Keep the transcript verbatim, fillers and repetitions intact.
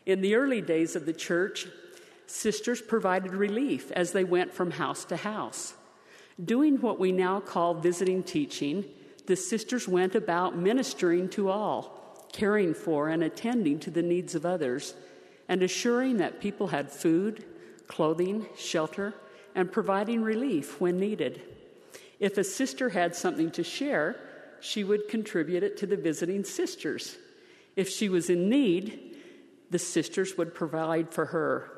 In the early days of the church, sisters provided relief as they went from house to house. Doing what we now call visiting teaching, the sisters went about ministering to all, caring for and attending to the needs of others, and assuring that people had food, clothing, shelter, and providing relief when needed. If a sister had something to share, she would contribute it to the visiting sisters. If she was in need, the sisters would provide for her.